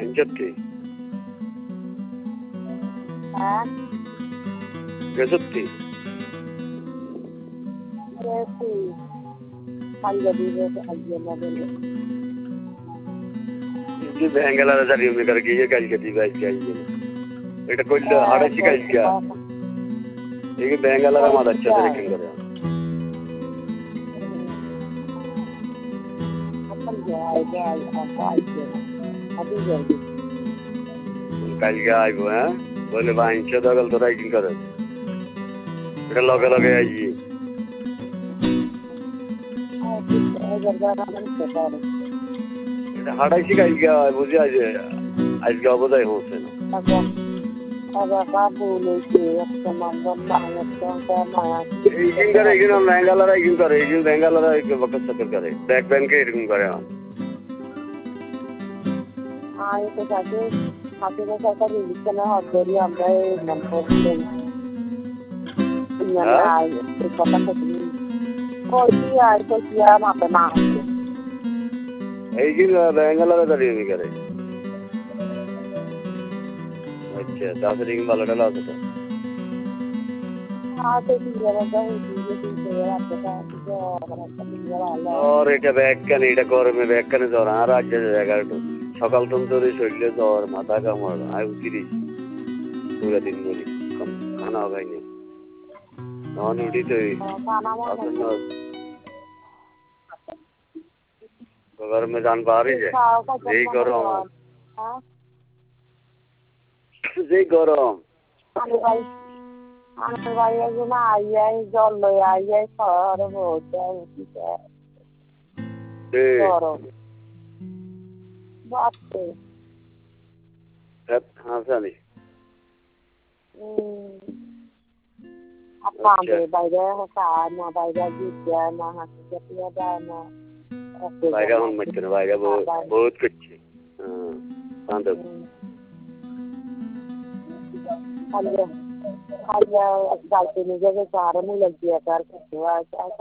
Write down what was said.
বাঞ্চতে হ্যাঁ গেছতে গেছি কালকে দিবে আজকে না বলে যে বেঙ্গালার দাঁড়ি উনি করে গিয়ে কালকে দিবে আজকে আইয়ে এটা কইলে হাড়াইছি কালকে এই বেঙ্গালার মাদাচ্ছে ধরে কেন করে কালকে আইবো হ্যাঁ বলে বাঞ্চ দগল তোরা কি করে এটা লগে লগে আইয়ে এটা হাড়াইছি কালকে বুঝি আজকে অবদায় হচ্ছে না এইদিন করে এইদিন বেঙ্গালার এইদিন করে এইদিন বেঙ্গালার বকর চক্কর করে ব্যাক ব্যাংকে এরকম করে এইদিন বেঙ্গালার দাঁড়িয়ে করে अच्छा 10 रिंग वाला डाला था और এটা ব্যাগ কেন এটা গরমে ব্যাগ কেন জ্বর আর আজ জায়গাটা সকাল তুমি তোর শরীরে জ্বর মাথা কামড় আর উঠিস পুরো দিন ধরে খানা হয়নি নন উঠি তো গরমে जान बाहर ही है यही गरम যে গরম জল লয়ে আইয়াই শহরে গরম বাড়ছে हाँ साली আপনাদের বাইরে খায় না বাইরে দিতে না হাসি খেতে দেয় না বাইরে আমার মধ্যে না বাইরে বহুত করছে হ্যাঁ खाली गालते नहीं जगह चार मुँह लग गया कर